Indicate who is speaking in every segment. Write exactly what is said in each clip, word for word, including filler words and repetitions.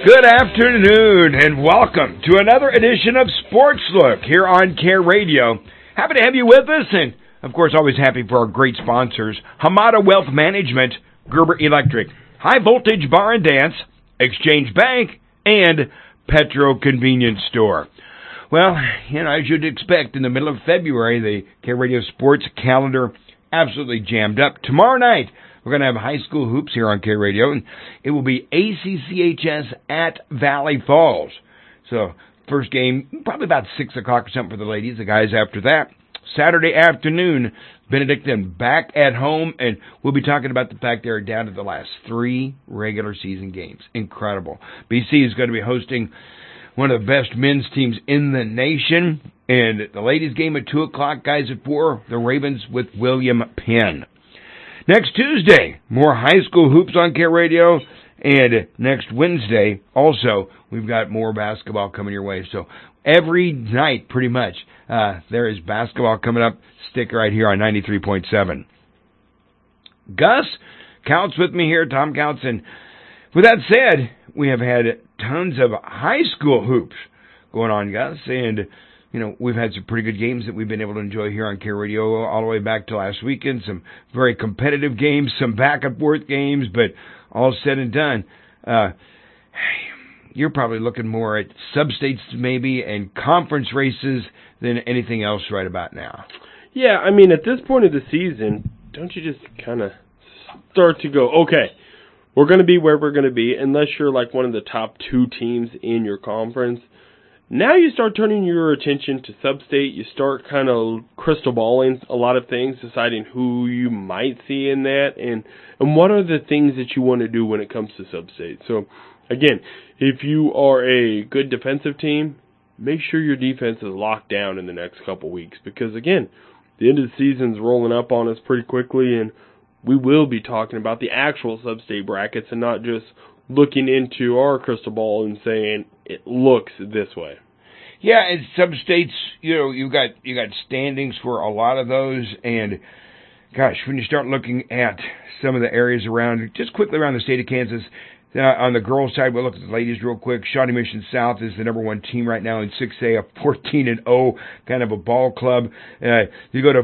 Speaker 1: Good afternoon and welcome to another edition of Sports Look here on Care Radio. Happy to have you with us, and of course always happy for our great sponsors, Hamada Wealth Management, Gerber Electric, High Voltage Bar and Dance, Exchange Bank, and Petro Convenience Store. Well, you know, as you'd expect, in the middle of February, the Care Radio Sports calendar absolutely jammed up. Tomorrow night, we're going to have high school hoops here on Care Radio, and it will be A C C H S at Valley Falls. So, first game, probably about six o'clock or something for the ladies. The guys after that. Saturday afternoon, Benedictine back at home, and we'll be talking about the fact they're down to the last three regular season games. Incredible. B C is going to be hosting one of the best men's teams in the nation, and the ladies game at two o'clock, guys at four, the Ravens with William Penn. Next Tuesday, more high school hoops on Care Radio, and next Wednesday, also, we've got more basketball coming your way. So every night, pretty much, uh, there is basketball coming up. Stick right here on ninety-three point seven. Gus Counts with me here, Tom Counts, and with that said, we have had tons of high school hoops going on, Gus, and you know, we've had some pretty good games that we've been able to enjoy here on Care Radio all the way back to last weekend. Some very competitive games, some back-and-forth games, but all said and done, uh, you're probably looking more at sub-states maybe and conference races than anything else right about now.
Speaker 2: Yeah, I mean, at this point of the season, don't you just kind of start to go, okay, we're going to be where we're going to be, unless you're like one of the top two teams in your conference. Now you start turning your attention to sub-state. You start kind of crystal balling a lot of things, deciding who you might see in that, and, and what are the things that you want to do when it comes to sub-state. So, again, if you are a good defensive team, make sure your defense is locked down in the next couple weeks. Because, again, the end of the season's rolling up on us pretty quickly, and we will be talking about the actual sub-state brackets and not just looking into our crystal ball and saying it looks this way.
Speaker 1: Yeah, and some states, you know, you got you got standings for a lot of those, and gosh, when you start looking at some of the areas around, just quickly around the state of Kansas, uh, on the girls' side, we'll look at the ladies real quick. Shawnee Mission South is the number one team right now in six A, a fourteen and oh kind of a ball club. Uh, you go to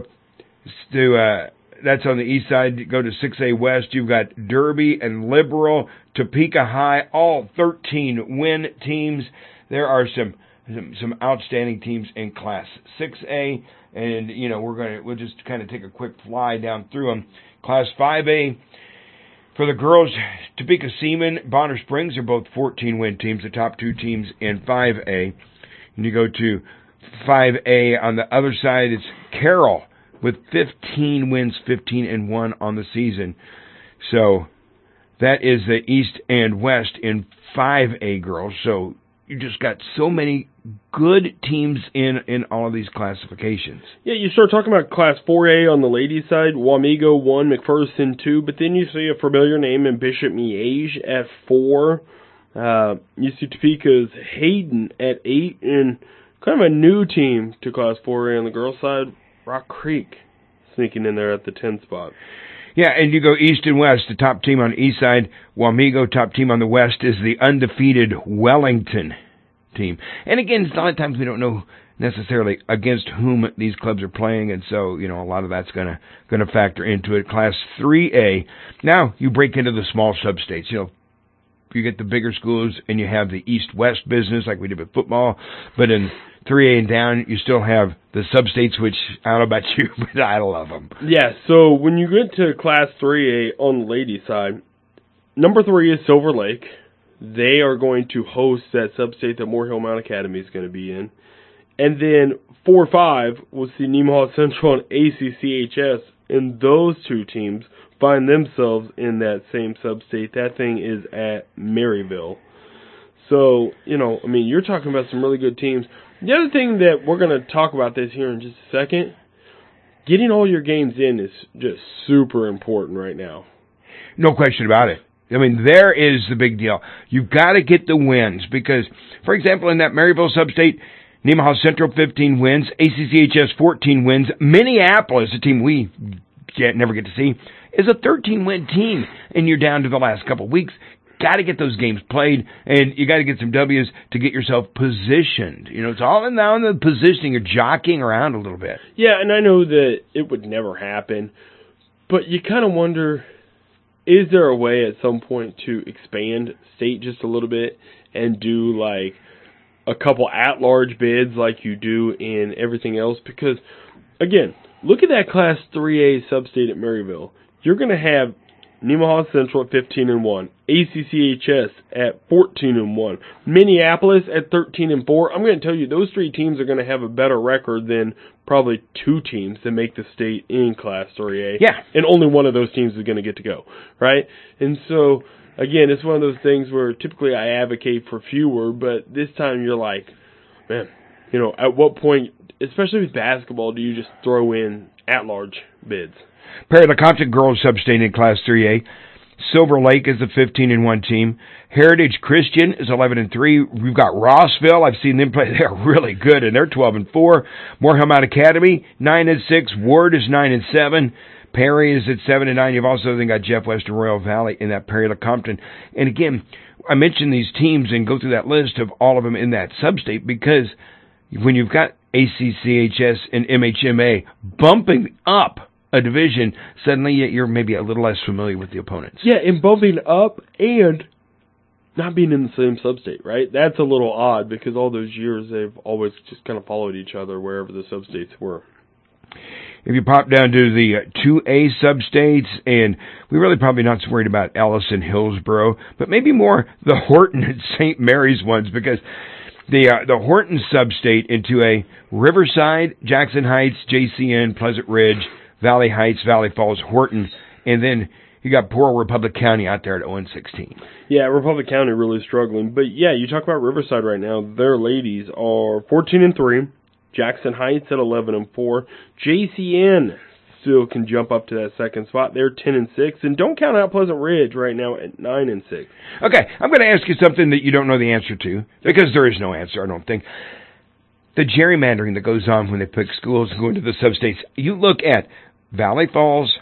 Speaker 1: to uh, that's on the east side. You go to six A West. You've got Derby and Liberal, Topeka High, all thirteen win teams. There are some some, some outstanding teams in Class six A, and you know we're gonna we'll just kind of take a quick fly down through them. Class five A for the girls, Topeka Seaman, Bonner Springs are both fourteen win teams, the top two teams in five A. And you go to five A on the other side, it's Carroll with fifteen wins, fifteen and one on the season. So that is the East and West in five A girls. So you just got so many good teams in, in all of these classifications.
Speaker 2: Yeah, you start talking about Class four A on the ladies' side, Wamego one, McPherson two, but then you see a familiar name in Bishop Miege at four. Uh, you see Topeka's Hayden at eight, and kind of a new team to Class four A on the girls' side, Rock Creek, sneaking in there at the ten spot.
Speaker 1: Yeah, and you go east and west. The top team on the east side, Wamego. Top team on the west is the undefeated Wellington team. And again, a lot of times we don't know necessarily against whom these clubs are playing, and so, you know, a lot of that's going to going to factor into it. Class three A, now you break into the small sub-states. You know, you get the bigger schools, and you have the east-west business like we did with football, but in three A and down, you still have the sub-states, which I don't know about you, but I love them.
Speaker 2: Yeah, so when you get to Class three A on the ladies' side, number three is Silver Lake. They are going to host that sub-state that Moore Hill Mount Academy is going to be in. And then four five will see Nemaha Central and A C C H S, and those two teams find themselves in that same sub-state. That thing is at Maryville. So, you know, I mean, you're talking about some really good teams. The other thing that we're going to talk about this here in just a second, getting all your games in is just super important right now.
Speaker 1: No question about it. I mean, there is the big deal. You've got to get the wins because, for example, in that Maryville sub-state, Nemaha Central fifteen wins, A C C H S fourteen wins. Minneapolis, a team we get, never get to see, is a thirteen win team, and you're down to the last couple of weeks. got to get those games played, and you got to get some W's to get yourself positioned. You know, it's all in now in the positioning. You're jockeying around a little bit.
Speaker 2: Yeah, and I know that it would never happen, but you kind of wonder, is there a way at some point to expand state just a little bit and do like a couple at-large bids like you do in everything else? Because, again, look at that Class three A sub-state at Maryville. You're going to have Nemaha Central at fifteen and one, A C C H S at fourteen and one, Minneapolis at thirteen and four. I'm going to tell you, those three teams are going to have a better record than probably two teams that make the state in Class three A.
Speaker 1: Yeah.
Speaker 2: And only one of those teams is going to get to go, right? And so, again, it's one of those things where typically I advocate for fewer, but this time you're like, man, you know, at what point, especially with basketball, do you just throw in at-large bids?
Speaker 1: Perry LeCompton girls sub-state in Class three A. Silver Lake is the fifteen and one team. Heritage Christian is eleven and three. We've got Rossville. I've seen them play. They're really good, and they're twelve and four. Morehill Mount Academy, nine and six. Ward is nine and seven. Perry is at seven and nine. You've also then got Jeff Western Royal Valley in that Perry LeCompton. And again, I mentioned these teams and go through that list of all of them in that sub-state because when you've got A C C H S and M H M A bumping up a division, suddenly you're maybe a little less familiar with the opponents.
Speaker 2: Yeah, and bumping up and not being in the same sub-state, right? That's a little odd because all those years they've always just kind of followed each other wherever the sub-states were.
Speaker 1: If you pop down to the two A sub-states, and we're really probably not so worried about Ellis and Hillsboro, but maybe more the Horton and Saint Mary's ones, because the uh, the Horton sub-state in two A, Riverside, Jackson Heights, J C N, Pleasant Ridge, Valley Heights, Valley Falls, Horton, and then you got poor Republic County out there at oh and sixteen.
Speaker 2: Yeah, Republic County really struggling. But yeah, you talk about Riverside right now. Their ladies are fourteen and three. Jackson Heights at eleven and four. J C N still can jump up to that second spot. They're ten and six, and don't count out Pleasant Ridge right now at nine and six.
Speaker 1: Okay, I'm going to ask you something that you don't know the answer to, because there is no answer, I don't think. The gerrymandering that goes on when they pick schools and go into the sub-states. You look at Valley Falls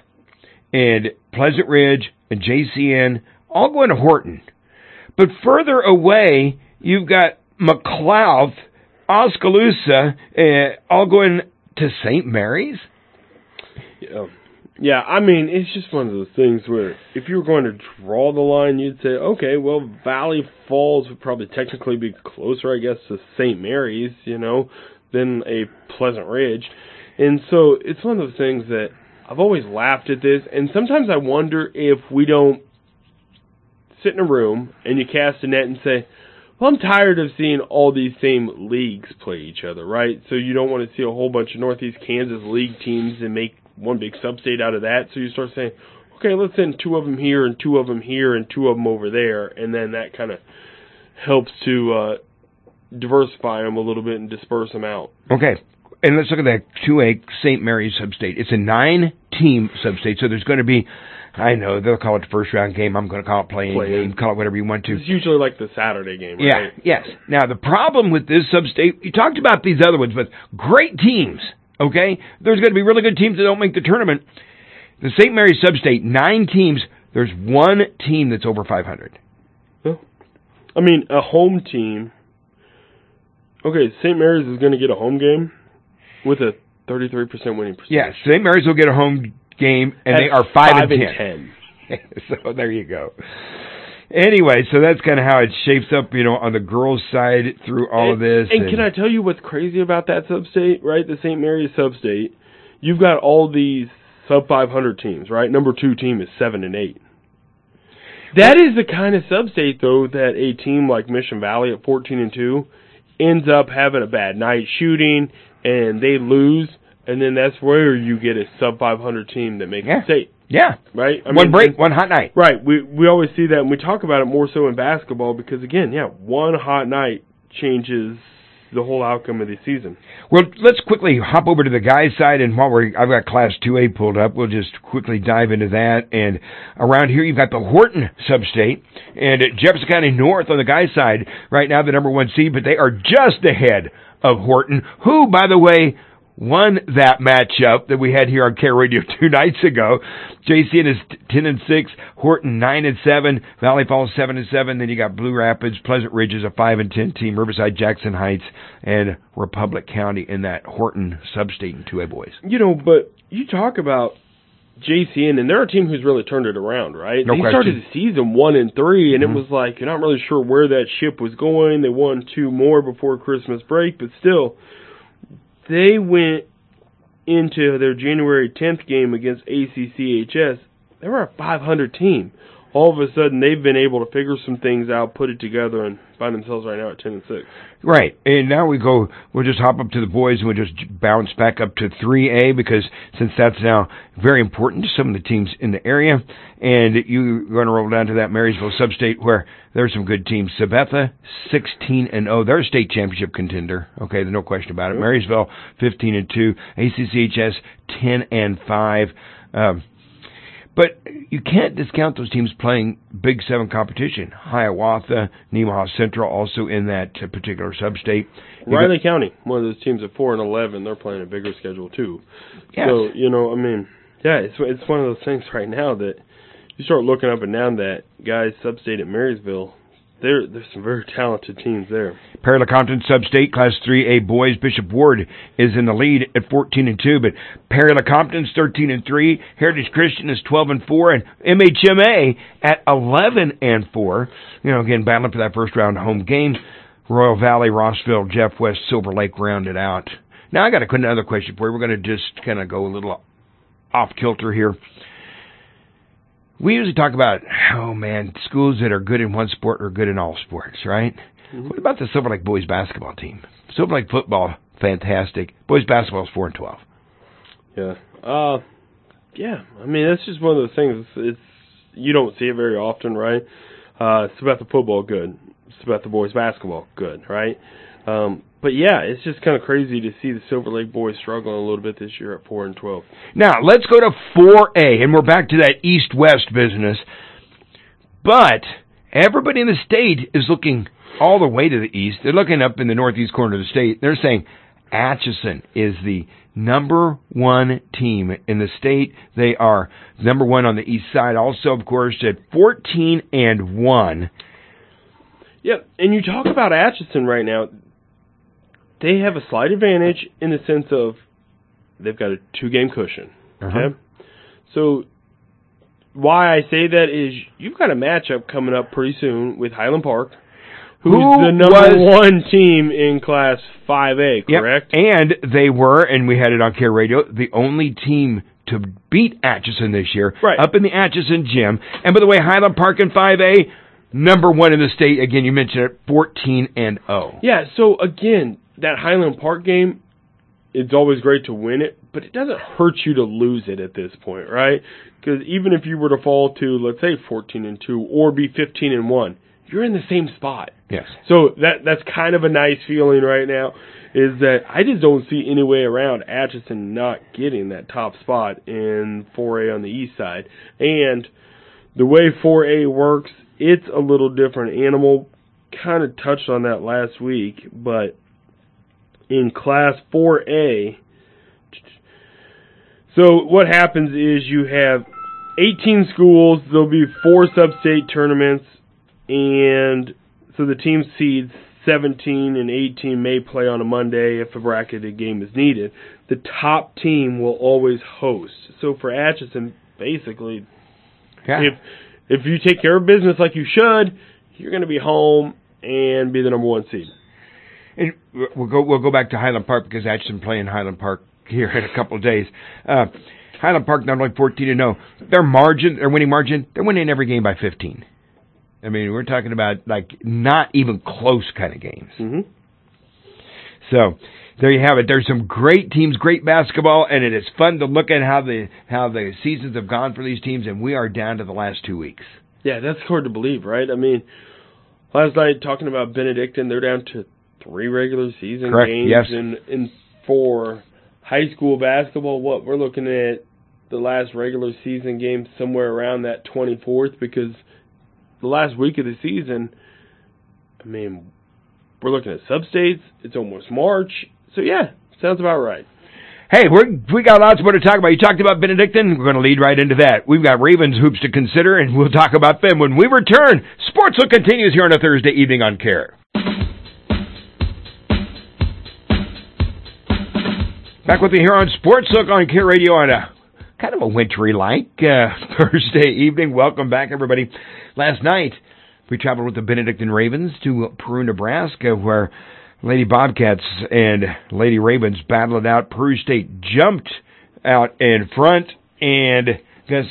Speaker 1: and Pleasant Ridge and J C N all going to Horton. But further away, you've got McLeod, Oskaloosa, uh, all going to Saint Mary's.
Speaker 2: Yeah. yeah, I mean, it's just one of those things where if you were going to draw the line, you'd say, okay, well, Valley Falls would probably technically be closer, I guess, to Saint Mary's, you know, than a Pleasant Ridge. And so it's one of those things that I've always laughed at this, and sometimes I wonder if we don't sit in a room and you cast a net and say, well, I'm tired of seeing all these same leagues play each other, right? So you don't want to see a whole bunch of Northeast Kansas league teams and make one big sub-state out of that. So you start saying, okay, let's send two of them here and two of them here and two of them over there, and then that kind of helps to uh, diversify them a little bit and disperse them out.
Speaker 1: Okay. And let's look at that two A Saint Mary's sub-state. It's a nine-team sub-state, so there's going to be, I know, they'll call it the first-round game. I'm going to call it playing
Speaker 2: Play
Speaker 1: game. Call it whatever you want to.
Speaker 2: It's usually like the Saturday game, right?
Speaker 1: Yeah, yes. Now, the problem with this sub-state, you talked about these other ones, but great teams, okay? There's going to be really good teams that don't make the tournament. The Saint Mary's sub-state, nine teams, there's one team that's over five hundred.
Speaker 2: Well, I mean, a home team. Okay, Saint Mary's is going to get a home game with a thirty-three percent winning percentage.
Speaker 1: Yes, Saint Mary's will get a home game, and
Speaker 2: At
Speaker 1: they are five,
Speaker 2: five
Speaker 1: and
Speaker 2: ten.
Speaker 1: ten. So there you go. Anyway, so that's kind of how it shapes up, you know, on the girls' side through all
Speaker 2: and,
Speaker 1: of this.
Speaker 2: And,
Speaker 1: and
Speaker 2: can I tell you what's crazy about that sub-state, right? The Saint Mary's sub-state. You've got all these sub five hundred teams, right? Number two team is seven and eight. That is the kind of sub-state, though, that a team like Mission Valley at fourteen and two ends up having a bad night shooting, and they lose, and then that's where you get a sub five hundred team that makes
Speaker 1: yeah.
Speaker 2: the state.
Speaker 1: Yeah.
Speaker 2: Right? I
Speaker 1: one
Speaker 2: mean,
Speaker 1: break,
Speaker 2: and,
Speaker 1: one hot night.
Speaker 2: Right. We we always see that, and we talk about it more so in basketball because, again, yeah, one hot night changes the whole outcome of the season.
Speaker 1: Well, let's quickly hop over to the guys' side, and while we're, I've got Class two A pulled up, we'll just quickly dive into that. And around here, you've got the Horton sub-state, and at Jefferson County North on the guys' side, right now the number one seed, but they are just ahead of Horton, who, by the way, won that matchup that we had here on Care Radio two nights ago. J C N is ten and six, Horton nine and seven, Valley Falls seven and seven. Then you got Blue Rapids, Pleasant Ridge is a five and ten team, Riverside, Jackson Heights, and Republic County in that Horton Substate in two A boys.
Speaker 2: You know, but you talk about J C N, and they're a team who's really turned it around, right?
Speaker 1: No
Speaker 2: they
Speaker 1: question.
Speaker 2: started the season one and three, and
Speaker 1: Mm-hmm.
Speaker 2: it was like you're not really sure where that ship was going. They won two more before Christmas break, but still, they went into their January tenth game against A C C H S. They were a five hundred team. All of a sudden, they've been able to figure some things out, put it together, and find themselves right now at ten and six.
Speaker 1: Right, and now we go, we'll just hop up to the boys and we'll just bounce back up to three A because since that's now very important to some of the teams in the area, and you're going to roll down to that Marysville Substate where there's some good teams. Sabetha, sixteen and oh, they're a state championship contender. Okay, there's no question about it.
Speaker 2: Yep.
Speaker 1: Marysville, fifteen and two, A C C H S, ten and five. Um, But you can't discount those teams playing Big Seven competition. Hiawatha, Nemaha Central, also in that uh, particular sub-state. You
Speaker 2: Riley
Speaker 1: got,
Speaker 2: County, one of those teams at four and eleven, they're playing a bigger schedule too.
Speaker 1: Yes.
Speaker 2: So you know, I mean, yeah, it's it's one of those things right now that you start looking up and down that guys sub-state at Marysville. There, there's some very talented teams there.
Speaker 1: Perry LeCompton Sub-State Class three A boys. Bishop Ward is in the lead at fourteen and two, but Perry LeCompton's thirteen and three. Heritage Christian is twelve and four, and M H M A at eleven and four. You know, again, battling for that first round home game. Royal Valley, Rossville, Jeff West, Silver Lake rounded out. Now I got another question for you. We're going to just kind of go a little off kilter here. We usually talk about, oh man, schools that are good in one sport are good in all sports, right? Mm-hmm. What about the Silver Lake boys basketball team? Silver Lake football, fantastic. Boys basketball is four and twelve.
Speaker 2: Yeah, uh, yeah. I mean, that's just one of those things. It's, it's you don't see it very often, right? Uh, it's about the football, good. It's about the boys basketball, good, right? Um, but yeah, it's just kind of crazy to see the Silver Lake boys struggling a little bit this year at four and twelve.
Speaker 1: Now let's go to four A, and we're back to that East-West business. But everybody in the state is looking all the way to the east. They're looking up in the northeast corner of the state. They're saying Atchison is the number one team in the state. They are number one on the east side. Also, of course, at fourteen and one.
Speaker 2: Yep, and you talk about Atchison right now. They have a slight advantage in the sense of they've got a two-game cushion. Okay,
Speaker 1: Uh-huh.
Speaker 2: so why I say that is you've got a matchup coming up pretty soon with Highland Park, who's
Speaker 1: Who
Speaker 2: the number
Speaker 1: was,
Speaker 2: one team in Class five A, correct?
Speaker 1: Yep. And they were, and we had it on Care Radio, the only team to beat Atchison this year,
Speaker 2: right,
Speaker 1: up in the Atchison gym. And by the way, Highland Park in five A, number one in the state. Again, you mentioned it, fourteen and oh.
Speaker 2: Yeah, so again, that Highland Park game, it's always great to win it, but it doesn't hurt you to lose it at this point, right? Because even if you were to fall to, let's say, fourteen and two or be fifteen and one, you're in the same spot.
Speaker 1: Yes.
Speaker 2: So that that's kind of a nice feeling right now, is that I just don't see any way around Atchison not getting that top spot in four A on the east side. And the way four A works, it's a little different animal. Kind of touched on that last week, but in Class four A, so what happens is you have eighteen schools, there'll be four sub-state tournaments, and so the team seeds seventeen and eighteen may play on a Monday if a bracketed game is needed. The top team will always host. So for Atchison, basically,
Speaker 1: Yeah.
Speaker 2: if if you take care of business like you should, you're going to be home and be the number one seed.
Speaker 1: And we'll go we'll go back to Highland Park because Atchison playing Highland Park here in a couple of days. Uh, Highland Park not only fourteen and oh, their margin, their winning margin, they're winning every game by fifteen. I mean, we're talking about like not even close kind of games.
Speaker 2: Mm-hmm.
Speaker 1: So there you have it. There's some great teams, great basketball, and it is fun to look at how the how the seasons have gone for these teams. And we are down to the last two weeks.
Speaker 2: Yeah, that's hard to believe, right? I mean, last night talking about Benedictine, they're down to three regular season
Speaker 1: Correct,
Speaker 2: games,
Speaker 1: yes.
Speaker 2: and and for high school basketball, what we're looking at the last regular season game somewhere around that twenty-fourth, because the last week of the season, I mean, we're looking at sub-states. It's almost March. So, yeah, sounds about right.
Speaker 1: Hey, we're, we got lots more to talk about. You talked about Benedictine. We're going to lead right into that. We've got Ravens hoops to consider, and we'll talk about them when we return. Sports Look continues here on a Thursday evening on CARE. Back with you here on Sports Look on CARE Radio on a kind of a wintry-like uh, Thursday evening. Welcome back, everybody. Last night, we traveled with the Benedictine Ravens to Peru, Nebraska, where Lady Bobcats and Lady Ravens battled it out. Peru State jumped out in front and guess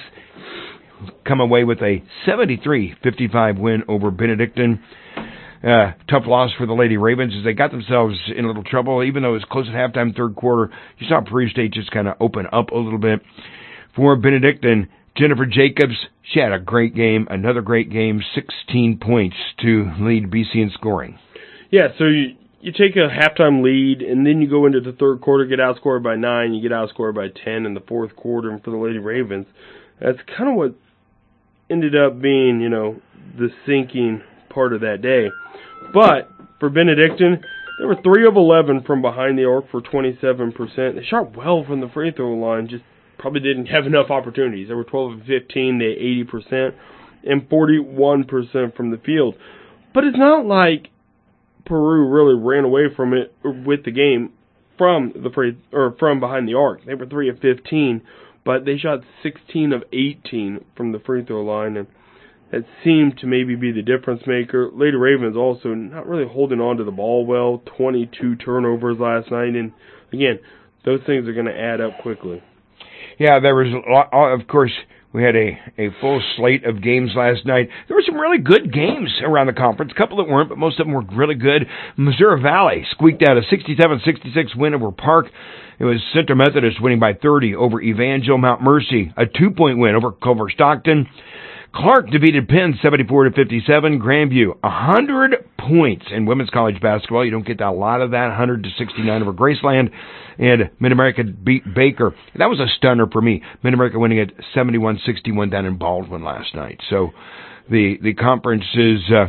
Speaker 1: come away with a seventy-three fifty-five win over Benedictine. Uh, tough loss for the Lady Ravens as they got themselves in a little trouble. Even though it was close at halftime, third quarter, you saw Peru State just kind of open up a little bit. For Benedictine, Jennifer Jacobs, she had a great game, another great game, sixteen points to lead B C in scoring.
Speaker 2: Yeah, so you you take a halftime lead, and then you go into the third quarter, get outscored by nine, you get outscored by ten in the fourth quarter, and for the Lady Ravens, that's kind of what ended up being, you know, the sinking part of that day. But for Benedictine, they were three of eleven from behind the arc for twenty-seven percent. They shot well from the free throw line, just probably didn't have enough opportunities. They were twelve of fifteen, they had eighty percent, and forty-one percent from the field. But it's not like Peru really ran away from it with the game from the free or from behind the arc. They were three of fifteen, but they shot sixteen of eighteen from the free throw line, and that seemed to maybe be the difference maker. Lady Ravens also not really holding on to the ball well, twenty-two turnovers last night, and again, those things are going to add up quickly.
Speaker 1: Yeah, there was a lot, of course. We had a, a full slate of games last night. There were some really good games around the conference. A couple that weren't, but most of them were really good. Missouri Valley squeaked out a sixty-seven sixty-six win over Park. It was Central Methodist winning by thirty over Evangel. Mount Mercy, a two-point win over Culver Stockton. Clark defeated Penn seventy-four to fifty-seven. Grandview, one hundred points in women's college basketball. You don't get a lot of that. one hundred to sixty-nine over Graceland. And Mid-America beat Baker. That was a stunner for me. Mid-America winning at seventy-one sixty-one down in Baldwin last night. So the the conference is uh,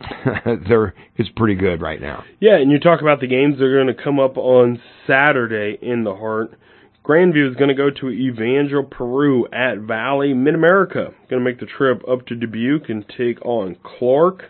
Speaker 1: there is pretty good right now.
Speaker 2: Yeah, and you talk about the games that are going to come up on Saturday in the Heart. Grandview is going to go to Evangel, Peru at Valley. Mid-America going to make the trip up to Dubuque and take on Clark.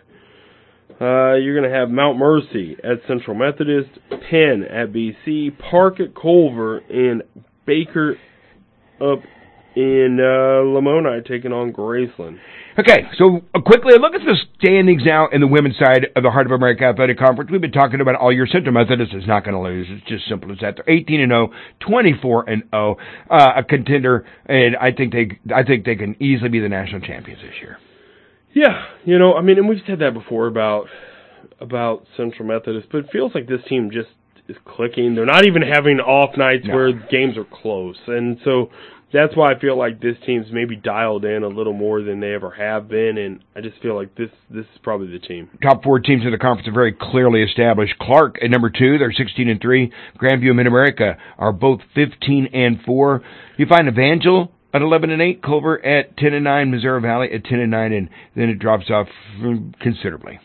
Speaker 2: Uh, you're going to have Mount Mercy at Central Methodist, Penn at B C, Park at Culver, and Baker up in uh, Lamoni taking on Graceland.
Speaker 1: Okay, so uh, quickly, look at the standings now in the women's side of the Heart of America Athletic Conference. We've been talking about all year. Central Methodist is not going to lose. It's just simple as that. They're eighteen and oh, twenty-four and oh, uh, a contender, and I think they, I think they can easily be the national champions this year.
Speaker 2: Yeah, you know, I mean, and we've said that before about about Central Methodist, but it feels like this team just is clicking. They're not even having off nights no. where games are close, and so that's why I feel like this team's maybe dialed in a little more than they ever have been, and I just feel like this this is probably the team.
Speaker 1: Top four teams in the conference are very clearly established. Clark at number two, they're sixteen and three. Grandview and Mid-America are both fifteen and four. You find Evangel at eleven and eight, Culver at ten and nine, Missouri Valley at ten and nine, and then it drops off considerably.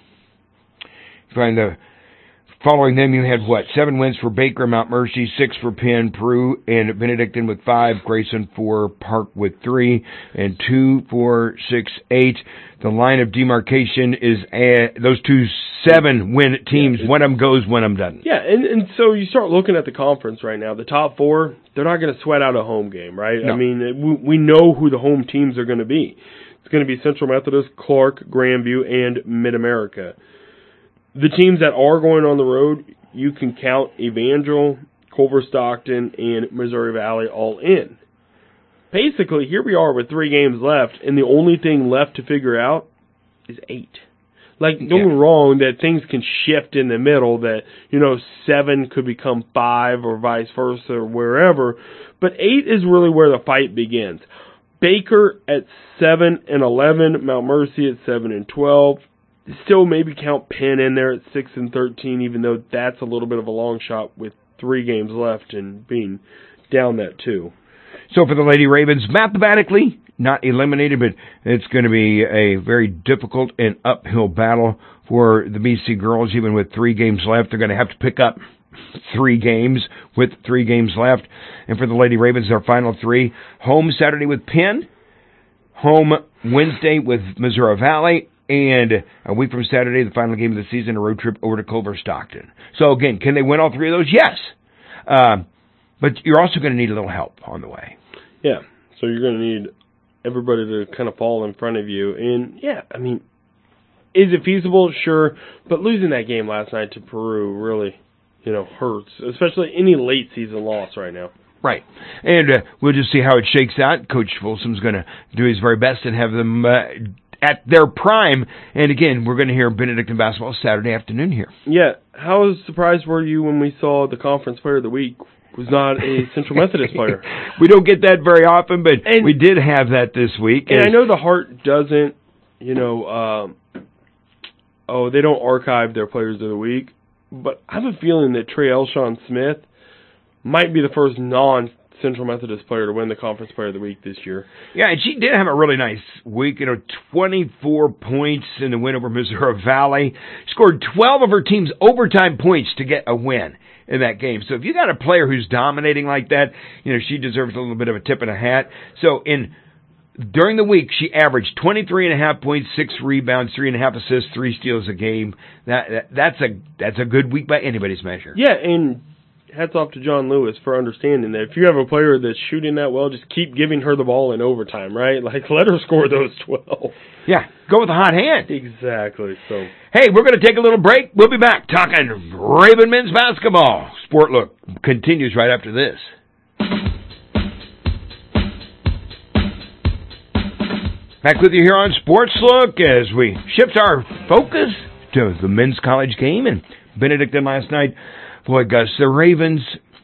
Speaker 1: You find the following them, you had what? Seven wins for Baker, Mount Mercy, six for Penn, Peru, and Benedictine with five, Grayson four, Park with three, and two, four, six, eight. The line of demarcation is uh, those two seven-win teams. Yeah, one of them goes, one of them doesn't.
Speaker 2: Yeah, and, and so you start looking at the conference right now. The top four, they're not going to sweat out a home game, right?
Speaker 1: No.
Speaker 2: I mean, we, we know who the home teams are going to be. It's going to be Central Methodist, Clark, Grandview, and Mid-America. The teams that are going on the road, you can count Evangel, Culver Stockton, and Missouri Valley all in. Basically, here we are with three games left, and the only thing left to figure out is eight. Like, don't get me wrong, that things can shift in the middle, that, you know, seven could become five or vice versa or wherever, but eight is really where the fight begins. Baker at seven and eleven, Mount Mercy at seven and twelve. Still maybe count Penn in there at six and thirteen, even though that's a little bit of a long shot with three games left and being down that too.
Speaker 1: So for the Lady Ravens, mathematically not eliminated, but it's going to be a very difficult and uphill battle for the B C girls. Even with three games left, they're going to have to pick up three games with three games left. And for the Lady Ravens, their final three. Home Saturday with Penn. Home Wednesday with Missouri Valley. And a week from Saturday, the final game of the season, a road trip over to Culver Stockton. So again, can they win all three of those? Yes. Um, but you're also going to need a little help on the way.
Speaker 2: Yeah. So you're going to need everybody to kind of fall in front of you. And, yeah, I mean, is it feasible? Sure. But losing that game last night to Peru really, you know, hurts, especially any late season loss right now.
Speaker 1: Right. And uh, we'll just see how it shakes out. Coach Folsom's going to do his very best and have them uh, at their prime. And again, we're going to hear Benedictine basketball Saturday afternoon here.
Speaker 2: Yeah. How surprised were you when we saw the Conference Player of the Week was not a Central Methodist player?
Speaker 1: We don't get that very often, but
Speaker 2: and,
Speaker 1: we did have that this week.
Speaker 2: And I know the Heart doesn't, you know, um, oh, they don't archive their Players of the Week, but I have a feeling that Trey Elshawn Smith might be the first non-Central Methodist player to win the Conference Player of the Week this year.
Speaker 1: Yeah, and she did have a really nice week. You know, twenty-four points in the win over Missouri Valley. Scored twelve of her team's overtime points to get a win in that game. So if you got a player who's dominating like that, you know, she deserves a little bit of a tip and a hat. So in during the week, she averaged twenty-three and a half points, six rebounds, three and a half assists, three steals a game. That, that that's a that's a good week by anybody's measure.
Speaker 2: Yeah, and hats off to John Lewis for understanding that if you have a player that's shooting that well, just keep giving her the ball in overtime, right? Like, let her score those twelve.
Speaker 1: Yeah, go with a hot hand.
Speaker 2: Exactly. So,
Speaker 1: hey, we're going to take a little break. We'll be back talking Raven men's basketball. Sport Look continues right after this. Back with you here on Sports Look as we shift our focus to the men's college game. And Benedictine last night, boy, Gus, the Ravens,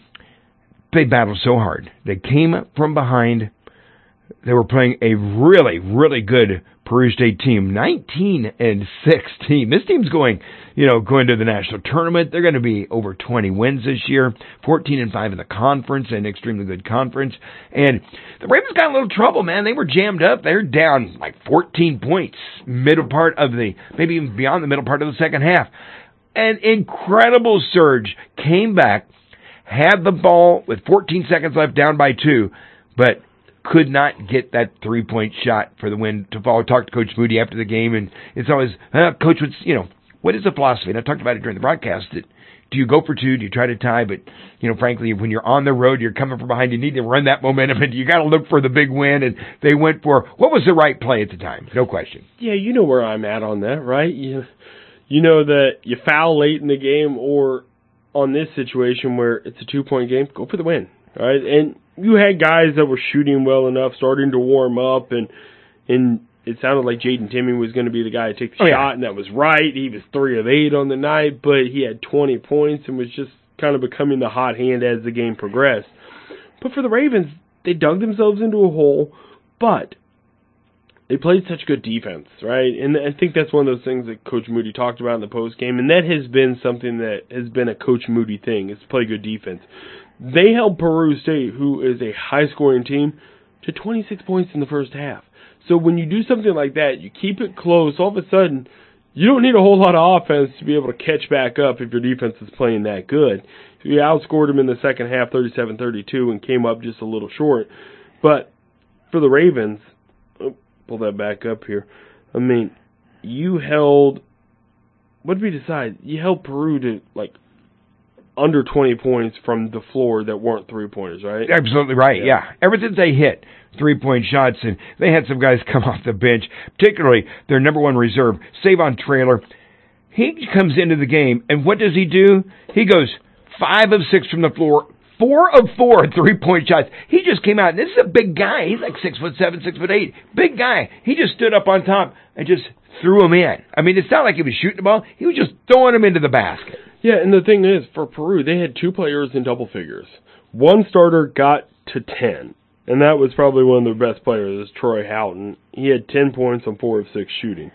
Speaker 1: they battled so hard. They came from behind. They were playing a really, really good Peru State team, nineteen and six team. This team's going, you know, going to the national tournament. They're going to be over twenty wins this year, fourteen and five in the conference, an extremely good conference. And the Ravens got a little trouble, man. They were jammed up. They were down like fourteen points, middle part of the, maybe even beyond the middle part of the second half. An incredible surge, came back, had the ball with fourteen seconds left, down by two, but could not get that three-point shot for the win to fall. I talked to Coach Moody after the game, and it's always, uh, Coach, what's, you know, what is the philosophy? And I talked about it during the broadcast. That do you go for two? Do you try to tie? But, you know, frankly, when you're on the road, you're coming from behind, you need to run that momentum, and you got to look for the big win. And they went for, what was the right play at the time? No question.
Speaker 2: Yeah, you know where I'm at on that, right? You, you know that you foul late in the game, or on this situation where it's a two-point game, go for the win, right? And you had guys that were shooting well enough, starting to warm up, and and it sounded like Jaden Timming was going to be the guy to take the oh, shot, yeah. and that was right. He was three of eight on the night, but he had twenty points and was just kind of becoming the hot hand as the game progressed. But for the Ravens, they dug themselves into a hole, but they played such good defense, right? And I think that's one of those things that Coach Moody talked about in the postgame, and that has been something that has been a Coach Moody thing, is to play good defense. They held Peru State, who is a high-scoring team, to twenty-six points in the first half. So when you do something like that, you keep it close, all of a sudden, you don't need a whole lot of offense to be able to catch back up if your defense is playing that good. So you outscored them in the second half, thirty-seven thirty-two, and came up just a little short. But for the Ravens, oh, pull that back up here. I mean, you held, what did we decide? You held Peru to, like, under twenty points from the floor that weren't three-pointers, right?
Speaker 1: Absolutely right, yeah. yeah. Ever since they hit three-point shots, and they had some guys come off the bench, particularly their number one reserve, Savon Traylor. He comes into the game, and what does he do? He goes five of six from the floor, four of four three-point shots. He just came out, and this is a big guy. He's like six foot seven, six foot eight. Big guy. He just stood up on top and just threw him in. I mean, it's not like he was shooting the ball. He was just throwing them into the basket.
Speaker 2: Yeah, and the thing is, for Peru, they had two players in double figures. One starter got to ten, and that was probably one of their best players, Troy Houghton. He had ten points on four of six shooting.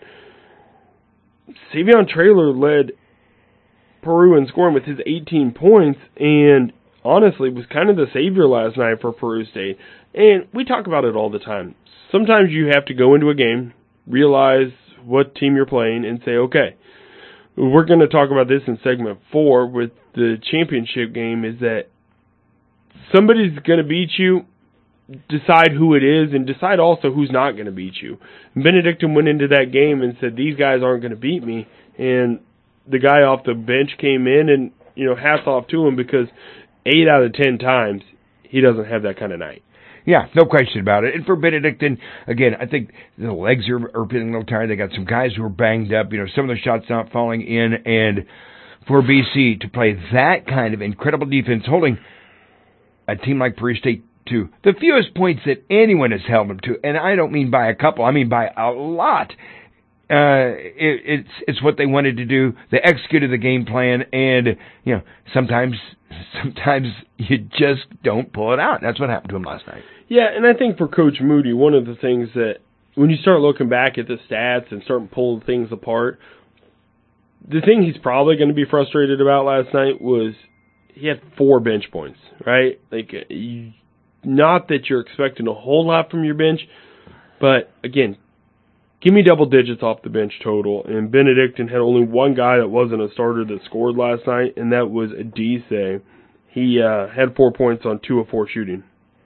Speaker 2: Savon Traylor led Peru in scoring with his eighteen points, and honestly was kind of the savior last night for Peru State. And we talk about it all the time. Sometimes you have to go into a game, realize what team you're playing, and say, okay, we're going to talk about this in segment four with the championship game, is that somebody's going to beat you. Decide who it is, and decide also who's not going to beat you. Benedictine went into that game and said, these guys aren't going to beat me, and the guy off the bench came in, and, you know, hats off to him, because eight out of ten times he doesn't have that kind of night.
Speaker 1: Yeah, no question about it. And for Benedictine, again, I think the legs are, are getting a little tired. They got some guys who are banged up. You know, some of the shots not falling in, and for B C to play that kind of incredible defense, holding a team like Prairie State to the fewest points that anyone has held them to, and I don't mean by a couple, I mean by a lot. Uh, it, it's it's what they wanted to do. They executed the game plan, and you know sometimes sometimes you just don't pull it out. That's what happened to him last night.
Speaker 2: Yeah, and I think for Coach Moody, one of the things that when you start looking back at the stats and start pulling things apart, the thing he's probably going to be frustrated about last night was he had four bench points, right? Like. You, Not that you're expecting a whole lot from your bench, but again, give me double digits off the bench total. And Benedictine had only one guy that wasn't a starter that scored last night, and that was Adise. He uh, had four points on two of four shooting.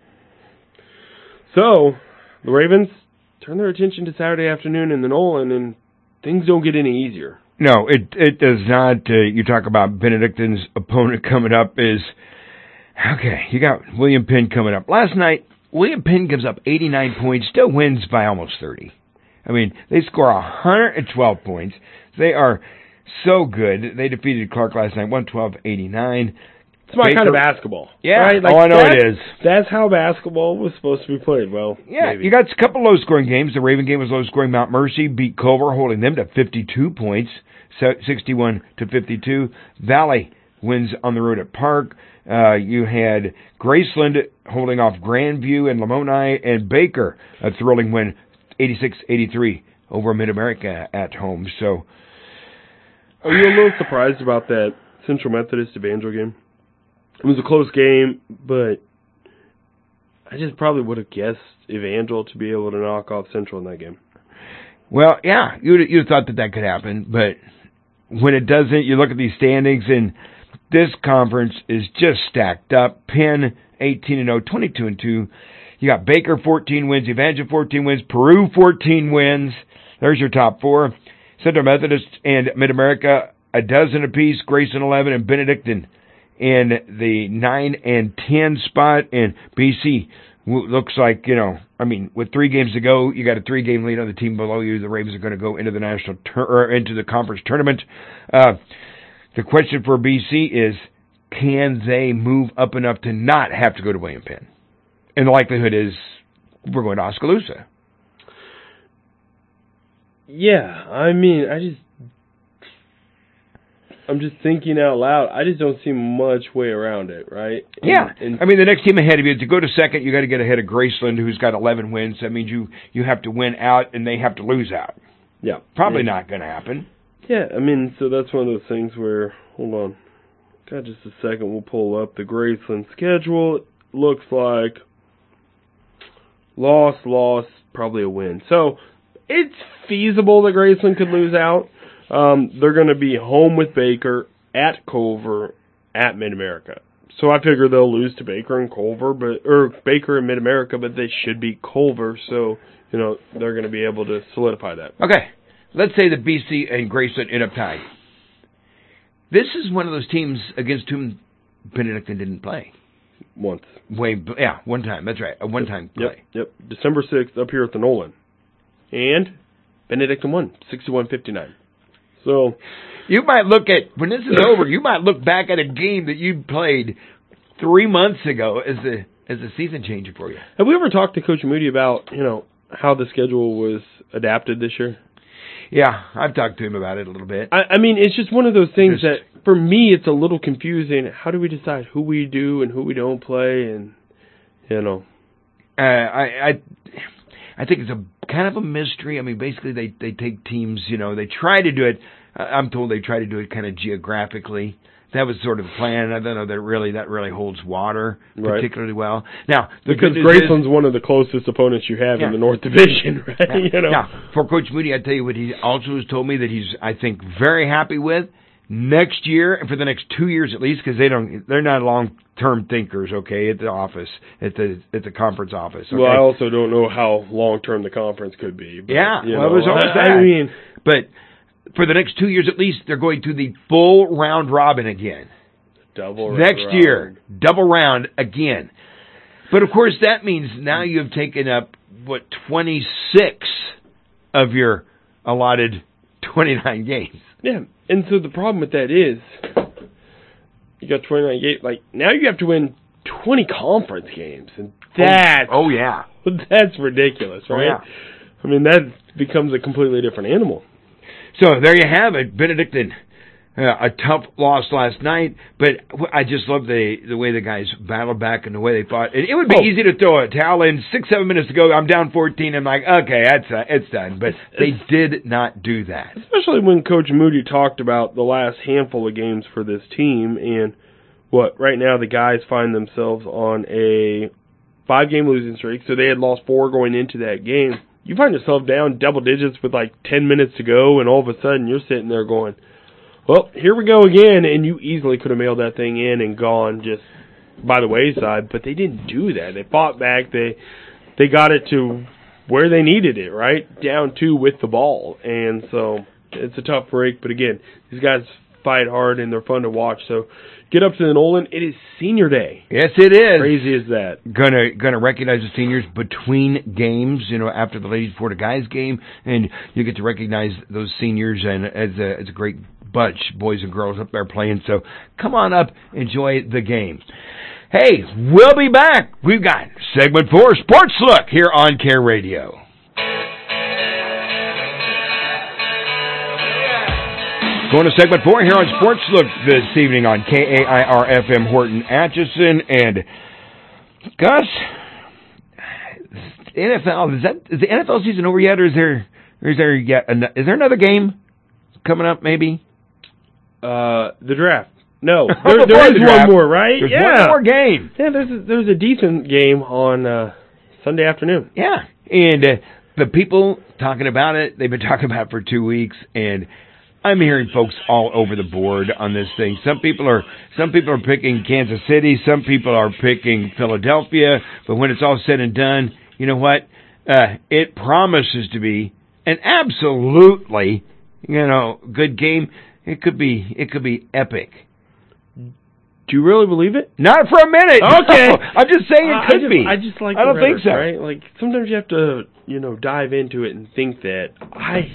Speaker 2: So, the Ravens turn their attention to Saturday afternoon in the Nolan, and things don't get any easier.
Speaker 1: No, it it does not. Uh, you talk about Benedictine's opponent coming up is... Okay, you got William Penn coming up. Last night, William Penn gives up eighty-nine points, still wins by almost thirty. I mean, they score one hundred twelve points. They are so good. They defeated Clark last night, one twelve eighty-nine.
Speaker 2: It's my Baker, kind of basketball.
Speaker 1: Yeah,
Speaker 2: right? Like
Speaker 1: oh, I know
Speaker 2: that,
Speaker 1: it is.
Speaker 2: That's how basketball was supposed to be played. Well,
Speaker 1: yeah,
Speaker 2: maybe.
Speaker 1: You got a couple low-scoring games. The Raven game was low-scoring. Mount Mercy beat Culver, holding them to fifty-two points, sixty-one to fifty-two. Valley wins on the road at Park. Uh, you had Graceland holding off Grandview and Lamoni, and Baker, a thrilling win, eighty-six eighty-three over Mid-America at home. So,
Speaker 2: are you a little surprised about that Central Methodist Evangel game? It was a close game, but I just probably would have guessed Evangel to be able to knock off Central in that game.
Speaker 1: Well, yeah, you'd, you'd have thought that that could happen, but when it doesn't, you look at these standings, and this conference is just stacked up. Penn, eighteen and oh, twenty-two and two. You got Baker, fourteen wins. Evangel, fourteen wins. Peru, fourteen wins. There's your top four. Central Methodist and Mid-America, a dozen apiece. Grayson, eleven, and Benedictine in the nine and ten spot. And B C looks like, you know, I mean, with three games to go, you got a three-game lead on the team below you. The Ravens are going to go into the national tur- or into the conference tournament. Uh, The question for B C is, can they move up enough to not have to go to William Penn? And the likelihood is we're going to Oskaloosa.
Speaker 2: Yeah, I mean, I just, I'm just thinking out loud. I just don't see much way around it, right? And,
Speaker 1: yeah.
Speaker 2: And
Speaker 1: I mean, the next team ahead of you, to go to second, you got to get ahead of Graceland, who's got eleven wins. That means you, you have to win out, and they have to lose out.
Speaker 2: Yeah.
Speaker 1: Probably
Speaker 2: yeah.
Speaker 1: not going to happen.
Speaker 2: Yeah, I mean, so that's one of those things where, hold on, got just a second, we'll pull up the Graceland schedule. It looks like loss, loss, probably a win. So it's feasible that Graceland could lose out. Um, they're going to be home with Baker, at Culver, at Mid-America. So I figure they'll lose to Baker and Culver, but or Baker and Mid-America, but they should beat Culver. So, you know, they're going to be able to solidify that.
Speaker 1: Okay. Let's say that B C and Graceland end up tied. This is one of those teams against whom Benedictine didn't play.
Speaker 2: Once.
Speaker 1: Way, yeah, one time. That's right. A one-time play.
Speaker 2: Yep, yep. December sixth up here at the Nolan. And Benedictine won, sixty-one fifty-nine. So
Speaker 1: you might look at, when this is over, you might look back at a game that you played three months ago as a, as a season changer for you.
Speaker 2: Have we ever talked to Coach Moody about, you know, how the schedule was adapted this year?
Speaker 1: Yeah, I've talked to him about it a little bit.
Speaker 2: I, I mean, it's just one of those things
Speaker 1: just,
Speaker 2: that, for me, it's a little confusing. How do we decide who we do and who we don't play? And, you know.
Speaker 1: Uh, I, I I think it's a kind of a mystery. I mean, basically, they, they take teams, you know, they try to do it. I'm told they try to do it kind of geographically. that was sort of the plan. I don't know that really that really holds water
Speaker 2: right.
Speaker 1: particularly well. Now,
Speaker 2: because Graceland's is, one of the closest opponents you have yeah. in the North Division, right?
Speaker 1: Yeah.
Speaker 2: You know?
Speaker 1: Now, for Coach Moody, I tell you what he also has told me that he's, I think, very happy with next year and for the next two years at least, because they don't, they're not long-term thinkers. Okay, at the office, at the at the conference office. Okay?
Speaker 2: Well, I also don't know how long-term the conference could be. But,
Speaker 1: yeah,
Speaker 2: you
Speaker 1: well,
Speaker 2: know,
Speaker 1: it was always
Speaker 2: I,
Speaker 1: that.
Speaker 2: I mean,
Speaker 1: but. For the next two years at least, they're going to the full round robin again.
Speaker 2: Double round.
Speaker 1: Next year, double round again. But of course, that means now you have taken up, what, twenty-six of your allotted twenty-nine games.
Speaker 2: Yeah, and so the problem with that is, you got twenty-nine games, like, now you have to win twenty conference games, and that's...
Speaker 1: Oh, oh yeah.
Speaker 2: That's ridiculous, right?
Speaker 1: Oh, yeah.
Speaker 2: I mean, that becomes a completely different animal.
Speaker 1: So there you have it, Benedictine. Uh, a tough loss last night, but I just love the the way the guys battled back and the way they fought. And it would be oh. easy to throw a towel in six, seven minutes to go. I'm down fourteen. I'm like, okay, that's uh, it's done. But they did not do that.
Speaker 2: Especially when Coach Moody talked about the last handful of games for this team, and what right now the guys find themselves on a five-game losing streak. So they had lost four going into that game. You find yourself down double digits with like ten minutes to go, and all of a sudden you're sitting there going, well, here we go again, and you easily could have mailed that thing in and gone just by the wayside, but they didn't do that. They fought back. They they got it to where they needed it, right? Down two with the ball, and so it's a tough break, but again, these guys fight hard, and they're fun to watch, so get up to the Nolan. It is senior day.
Speaker 1: Yes, it is.
Speaker 2: Crazy as that.
Speaker 1: Gonna gonna recognize the seniors between games. You know, after the ladies before the guys game, and you get to recognize those seniors, and as a as a great bunch, boys and girls up there playing. So come on up, enjoy the game. Hey, we'll be back. We've got segment four, Sports Look, here on Care Radio. Going to segment four here on Sports Look this evening on K A I R F M Horton Atchison. And Gus, N F L, is that is the N F L season over yet, or is there or is there yet an, is there another game coming up? Maybe
Speaker 2: uh, the draft. No, there, there is the one more, right?
Speaker 1: There's
Speaker 2: yeah,
Speaker 1: one more game.
Speaker 2: Yeah, there's a, there's a decent game on uh, Sunday afternoon.
Speaker 1: Yeah, and uh, the people talking about it, they've been talking about it for two weeks, and I'm hearing folks all over the board on this thing. Some people are some people are picking Kansas City. Some people are picking Philadelphia. But when it's all said and done, you know what? Uh, it promises to be an absolutely, you know, good game. It could be it could be epic.
Speaker 2: Do you really believe it?
Speaker 1: Not for a minute.
Speaker 2: Okay.
Speaker 1: No, I'm just saying it could
Speaker 2: I just,
Speaker 1: be.
Speaker 2: I just like.
Speaker 1: I don't
Speaker 2: rhetoric,
Speaker 1: think so.
Speaker 2: Right? Like sometimes you have to, you know, dive into it and think that I.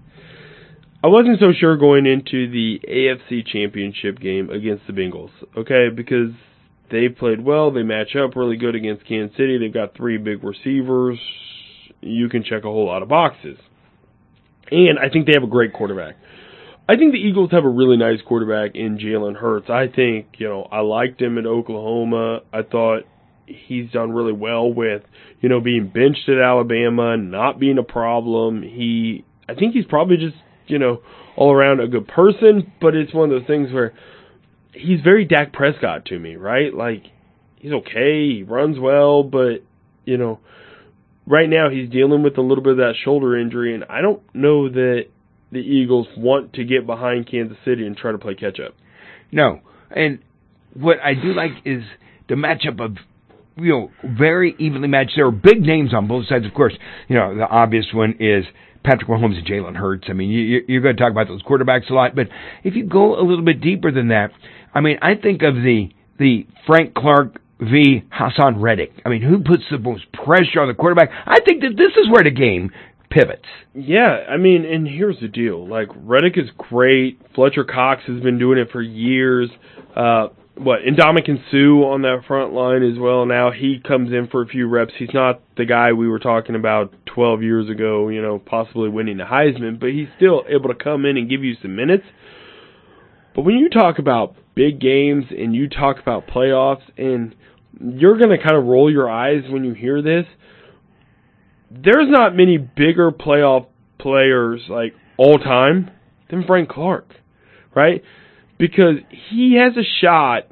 Speaker 2: I wasn't so sure going into the A F C Championship game against the Bengals, okay, because they played well, they match up really good against Kansas City, they've got three big receivers, you can check a whole lot of boxes. And I think they have a great quarterback. I think the Eagles have a really nice quarterback in Jalen Hurts. I think, you know, I liked him at Oklahoma. I thought he's done really well with, you know, being benched at Alabama, not being a problem. He, I think he's probably just, you know, all around a good person, but it's one of those things where he's very Dak Prescott to me, right? Like, he's okay, he runs well, but, you know, right now he's dealing with a little bit of that shoulder injury, and I don't know that the Eagles want to get behind Kansas City and try to play catch-up.
Speaker 1: No, and what I do like is the matchup of, you know, very evenly matched. There are big names on both sides, of course. You know, the obvious one is Patrick Mahomes and Jalen Hurts. I mean, you, you're going to talk about those quarterbacks a lot, but if you go a little bit deeper than that, I mean, I think of the the Frank Clark v. Hassan Reddick. I mean, who puts the most pressure on the quarterback? I think that this is where the game pivots.
Speaker 2: Yeah, I mean, and here's the deal. Like, Reddick is great. Fletcher Cox has been doing it for years. Uh, what, Ndamukong Suh on that front line as well. Now he comes in for a few reps. He's not the guy we were talking about twelve years ago, you know, possibly winning the Heisman, but he's still able to come in and give you some minutes. But when you talk about big games and you talk about playoffs, and you're going to kind of roll your eyes when you hear this, there's not many bigger playoff players, like, all time than Frank Clark, right? because he has a shot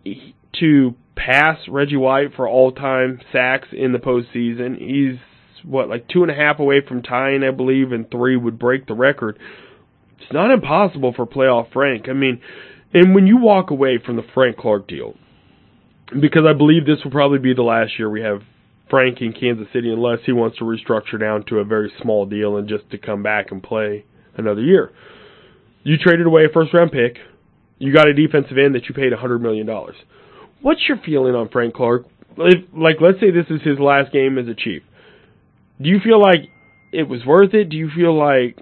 Speaker 2: to pass Reggie White for all-time sacks in the postseason. He's, what, like two and a half away from tying, I believe, and three would break the record. It's not impossible for playoff Frank. I mean, and when you walk away from the Frank Clark deal, because I believe this will probably be the last year we have Frank in Kansas City unless he wants to restructure down to a very small deal and just to come back and play another year. You traded away a first-round pick. You got a defensive end that you paid one hundred million dollars. What's your feeling on Frank Clark? If, like, let's say this is his last game as a Chief. Do you feel like it was worth it? Do you feel like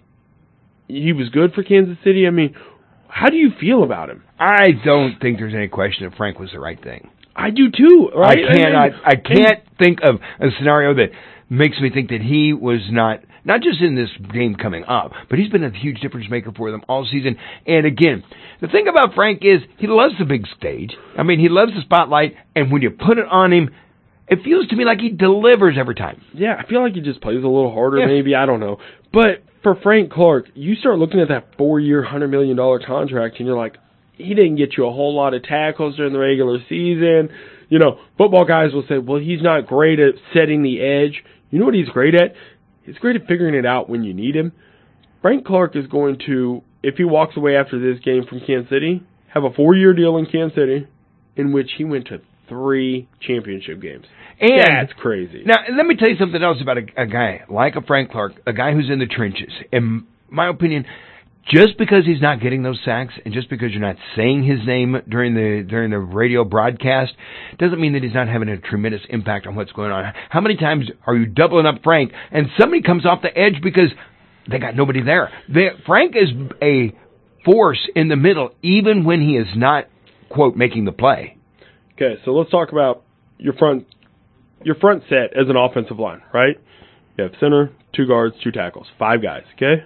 Speaker 2: he was good for Kansas City? I mean, how do you feel about him?
Speaker 1: I don't think there's any question that Frank was the right thing.
Speaker 2: I do too. Right?
Speaker 1: I can't. I,
Speaker 2: I, mean,
Speaker 1: I can't think of a scenario that makes me think that he was not not just in this game coming up, but he's been a huge difference maker for them all season. And again, the thing about Frank is he loves the big stage. I mean, he loves the spotlight, and when you put it on him, it feels to me like he delivers every time.
Speaker 2: Yeah, I feel like he just plays a little harder.
Speaker 1: Yeah.
Speaker 2: Maybe I don't know, but for Frank Clark, you start looking at that four-year, one hundred million dollars contract, and you're like, he didn't get you a whole lot of tackles during the regular season. You know, football guys will say, well, he's not great at setting the edge. You know what he's great at? He's great at figuring it out when you need him. Frank Clark is going to, if he walks away after this game from Kansas City, have a four-year deal in Kansas City in which he went to three championship games.
Speaker 1: And
Speaker 2: that's crazy.
Speaker 1: Now, let me tell you something else about a, a guy like a Frank Clark, a guy who's in the trenches. In my opinion, just because he's not getting those sacks and just because you're not saying his name during the during the radio broadcast doesn't mean that he's not having a tremendous impact on what's going on. How many times are you doubling up Frank and somebody comes off the edge because they got nobody there? They, Frank is a force in the middle even when he is not, quote, making the play.
Speaker 2: Okay, so let's talk about your front your front set as an offensive line, right? You have center, two guards, two tackles, five guys, okay?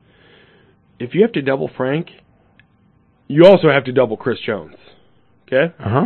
Speaker 2: If you have to double Frank, you also have to double Chris Jones. Okay?
Speaker 1: Uh-huh.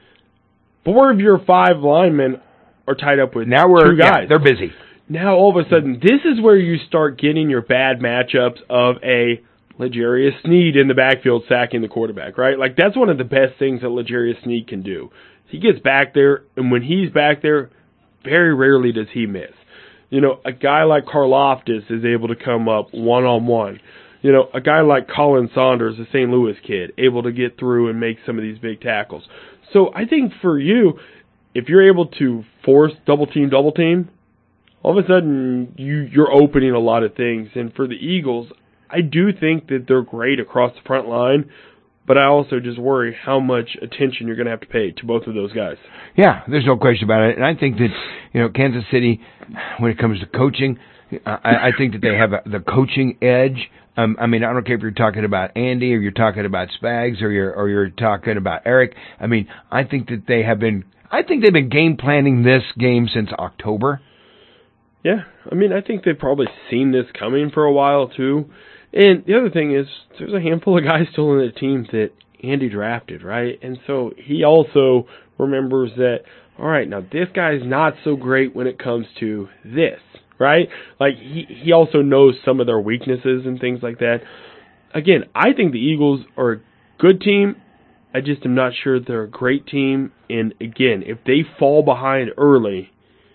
Speaker 2: Four of your five linemen are tied up with
Speaker 1: now we're,
Speaker 2: two guys.
Speaker 1: Yeah, they're busy.
Speaker 2: Now, all of a sudden, this is where you start getting your bad matchups of a L'Jarius Sneed in the backfield sacking the quarterback, right? Like, that's one of the best things that L'Jarius Sneed can do. He gets back there, and when he's back there, very rarely does he miss. You know, a guy like Karlaftis is able to come up one-on-one. You know, a guy like Colin Saunders, a Saint Louis kid, able to get through and make some of these big tackles. So I think for you, if you're able to force double-team, double-team, all of a sudden you, you're opening a lot of things. And for the Eagles, I do think that they're great across the front line, but I also just worry how much attention you're going to have to pay to both of those guys.
Speaker 1: Yeah, there's no question about it. And I think that, you know, Kansas City, when it comes to coaching, I, I think that they have a, the coaching edge. Um, I mean, I don't care if you're talking about Andy or you're talking about Spags or you're or you're talking about Eric. I mean, I think that they have been. I think they've been game planning this game since October.
Speaker 2: Yeah, I mean, I think they've probably seen this coming for a while too. And the other thing is, there's a handful of guys still in the team that Andy drafted, right? And so he also remembers that. All right, now this guy's not so great when it comes to this. Right? Like, he, he also knows some of their weaknesses and things like that. Again, I think the Eagles are a good team. I just am not sure they're a great team. And, again, if they fall behind early,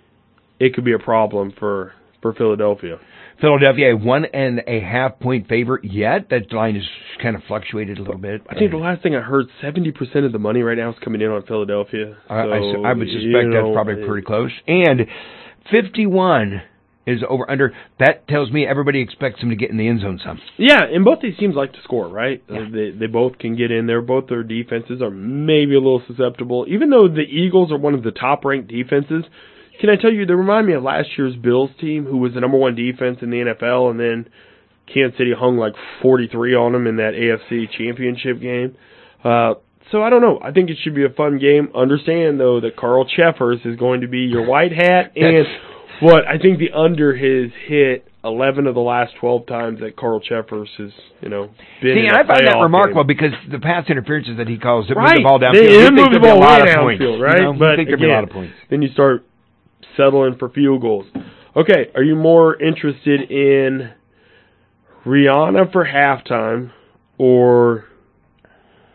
Speaker 2: it could be a problem for, for Philadelphia.
Speaker 1: Philadelphia, a one and a half point favorite yet. That line has kind of fluctuated a little bit.
Speaker 2: I think the last thing I heard, seventy percent of the money right now is coming in on Philadelphia. So,
Speaker 1: I, I, I would suspect
Speaker 2: you know,
Speaker 1: that's probably pretty close. And fifty-one is over under. That tells me everybody expects them to get in the end zone some.
Speaker 2: Yeah, and both these teams like to score, right?
Speaker 1: Yeah.
Speaker 2: They they both can get in there. Both their defenses are maybe a little susceptible. Even though the Eagles are one of the top-ranked defenses, can I tell you, they remind me of last year's Bills team, who was the number one defense in the N F L, and then Kansas City hung like forty-three on them in that A F C Championship game. Uh, so I don't know. I think it should be a fun game. Understand, though, that Carl Cheffers is going to be your white hat, and what I think the under has hit eleven of the last twelve times that Carl Cheffers has, you know, been
Speaker 1: See,
Speaker 2: in a
Speaker 1: I find that
Speaker 2: playoff
Speaker 1: remarkable
Speaker 2: game.
Speaker 1: because the pass interferences that he calls that
Speaker 2: Right.
Speaker 1: move the ball downfield,
Speaker 2: They,
Speaker 1: you
Speaker 2: they
Speaker 1: think
Speaker 2: move the
Speaker 1: there'd be a
Speaker 2: ball
Speaker 1: lot
Speaker 2: way
Speaker 1: of points,
Speaker 2: downfield, right?
Speaker 1: You know, you
Speaker 2: But
Speaker 1: think there'd be a lot of
Speaker 2: again,
Speaker 1: points.
Speaker 2: then you start settling for field goals. Okay, are you more interested in Rihanna for halftime or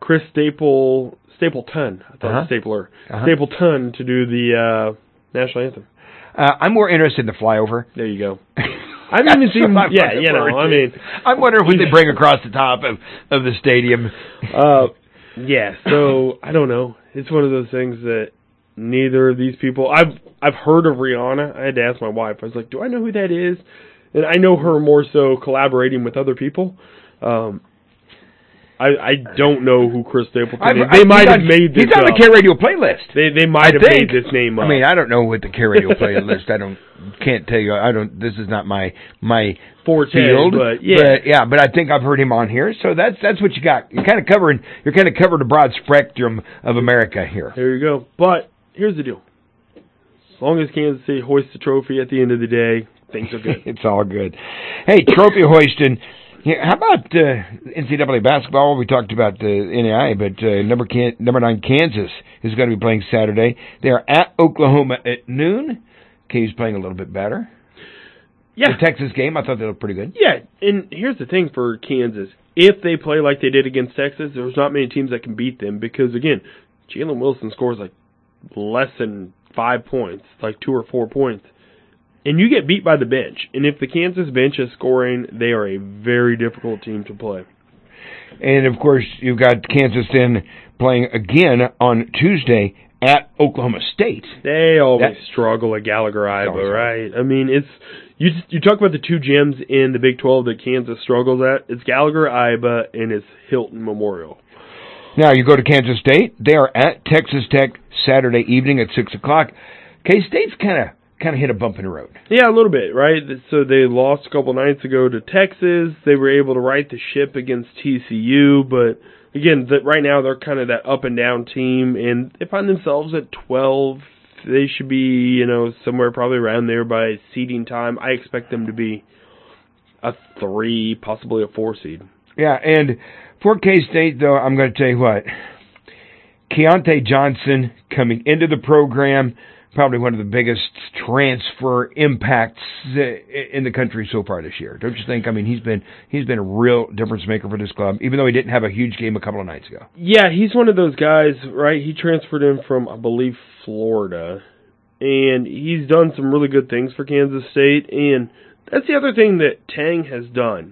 Speaker 2: Chris Staple Stapleton. I thought
Speaker 1: uh-huh.
Speaker 2: Stapler
Speaker 1: uh-huh.
Speaker 2: Stapleton to do the uh, national anthem.
Speaker 1: Uh, I'm more interested in the flyover.
Speaker 2: There you go. I haven't even seen. Yeah, you know. I mean,
Speaker 1: I'm wondering what they bring across the top of of the stadium.
Speaker 2: uh, yeah. So I don't know. It's one of those things that neither of these people. I've I've heard of Rihanna. I had to ask my wife. I was like, do I know who that is? And I know her more so collaborating with other people. Um, I I don't know who Chris Stapleton
Speaker 1: I've,
Speaker 2: is. They
Speaker 1: I,
Speaker 2: might have
Speaker 1: on,
Speaker 2: made this
Speaker 1: He's on
Speaker 2: up.
Speaker 1: the K Radio playlist.
Speaker 2: They they might
Speaker 1: I
Speaker 2: have
Speaker 1: think.
Speaker 2: made this name up.
Speaker 1: I mean, I don't know what the K Radio playlist. I don't can't tell you. I don't. This is not my my
Speaker 2: Forte,
Speaker 1: field.
Speaker 2: but yeah,
Speaker 1: but, yeah. But I think I've heard him on here. So that's that's what you got. You're kind of covering. You're kind of covered a broad spectrum of America here.
Speaker 2: There you go. But here's the deal. As long as Kansas City hoists the trophy at the end of the day, things are good.
Speaker 1: It's all good. Hey, trophy hoisting. Yeah, how about uh, N C double A basketball? We talked about the N A I A, but uh, number can- number nine Kansas is going to be playing Saturday. They are at Oklahoma at noon. K's playing a little bit better.
Speaker 2: Yeah.
Speaker 1: The Texas game, I thought they looked pretty good.
Speaker 2: Yeah, and here's the thing for Kansas. If they play like they did against Texas, there's not many teams that can beat them because, again, Jalen Wilson scores like less than five points, like two or four points. And you get beat by the bench. And if the Kansas bench is scoring, they are a very difficult team to play.
Speaker 1: And, of course, you've got Kansas then playing again on Tuesday at Oklahoma State.
Speaker 2: They always
Speaker 1: that,
Speaker 2: struggle at Gallagher-Iba, right? I mean, it's you you talk about the two gyms in the Big twelve that Kansas struggles at. It's Gallagher-Iba and it's Hilton Memorial.
Speaker 1: Now, you go to Kansas State. They are at Texas Tech Saturday evening at six o'clock. K-State's kind of kind of hit a bump in the road.
Speaker 2: Yeah, a little bit, right? So they lost a couple nights ago to Texas. They were able to right the ship against T C U, but again, the, right now they're kind of that up and down team, and they find themselves at twelve. They should be, you know, somewhere probably around there by seeding time. I expect them to be a three, possibly a four seed.
Speaker 1: Yeah, and for K-State, though, I'm going to tell you what. Keontae Johnson coming into the program, probably one of the biggest transfer impacts in the country so far this year. Don't you think? I mean, he's been he's been a real difference maker for this club, even though he didn't have a huge game a couple of nights ago.
Speaker 2: Yeah, he's one of those guys, right? He transferred in from, I believe, Florida, and he's done some really good things for Kansas State, and that's the other thing that Tang has done.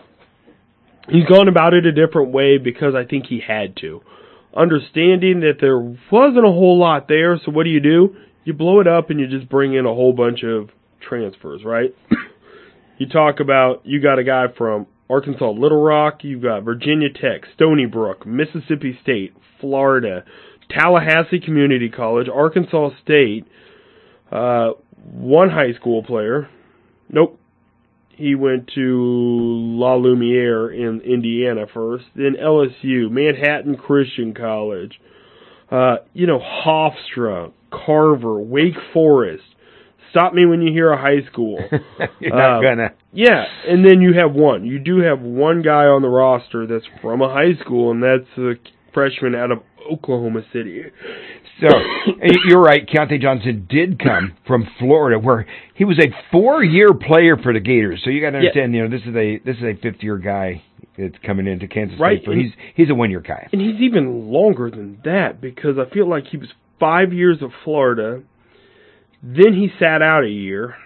Speaker 2: He's gone about it a different way because I think he had to. Understanding that there wasn't a whole lot there, so what do you do? You blow it up and you just bring in a whole bunch of transfers, right? You talk about, you got a guy from Arkansas Little Rock, you've got Virginia Tech, Stony Brook, Mississippi State, Florida, Tallahassee Community College, Arkansas State, uh, one high school player. Nope. He went to La Lumiere in Indiana first, then L S U, Manhattan Christian College, uh, you know, Hofstra, Carver, Wake Forest. Stop me when you hear a high school.
Speaker 1: You're not uh, gonna.
Speaker 2: Yeah, and then you have one. You do have one guy on the roster that's from a high school, and that's a freshman out of Oklahoma City.
Speaker 1: So, you're right, Keontae Johnson did come from Florida, where he was a four-year player for the Gators. So you got to understand, yeah. you know, this is a this is a fifth-year guy that's coming into Kansas
Speaker 2: right.
Speaker 1: State. So he's he's a one-year guy.
Speaker 2: And he's even longer than that, because I feel like he was five years of Florida, then he sat out a year,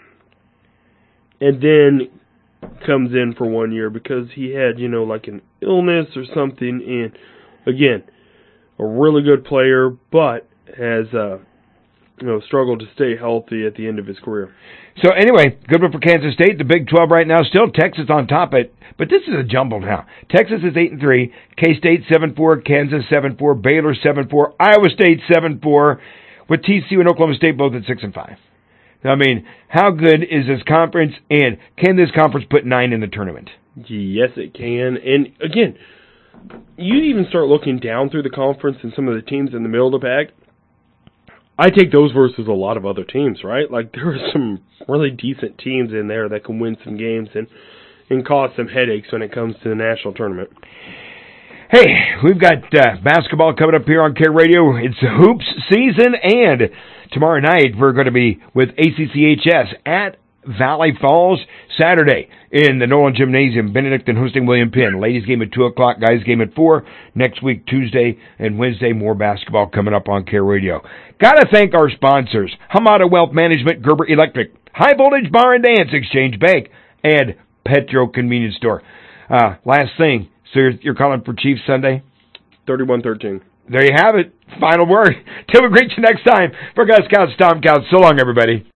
Speaker 2: and then comes in for one year because he had, you know, like an illness or something. And, again, a really good player, but has uh, you know struggled to stay healthy at the end of his career.
Speaker 1: So anyway, good one for Kansas State. The Big twelve right now, still Texas on top of it, but this is a jumble now. Texas is eight and three, K-State seven four, Kansas seven four, Baylor seven four, Iowa State seven four, with T C U and Oklahoma State both at six and five. I mean, how good is this conference, and can this conference put nine in the tournament?
Speaker 2: Yes, it can. And again, you even start looking down through the conference and some of the teams in the middle of the pack. I take those versus a lot of other teams, right? Like, there are some really decent teams in there that can win some games and, and cause some headaches when it comes to the national tournament.
Speaker 1: Hey, we've got uh, basketball coming up here on K Radio. It's hoops season, and tomorrow night we're going to be with A C C H S at Valley Falls. Saturday in the Nolan Gymnasium, Benedictine hosting William Penn. Ladies game at two o'clock, guys game at four. Next week, Tuesday and Wednesday, more basketball coming up on Care Radio. Gotta thank our sponsors, Hamada Wealth Management, Gerber Electric, High Voltage Bar and Dance, Exchange Bank, and Petro Convenience Store. Uh, last thing, so you're, you're calling for Chiefs Sunday?
Speaker 2: thirty-one thirteen.
Speaker 1: There you have it. Final word. Till we greet you next time. For Gus Counts, Tom Counts. So long, everybody.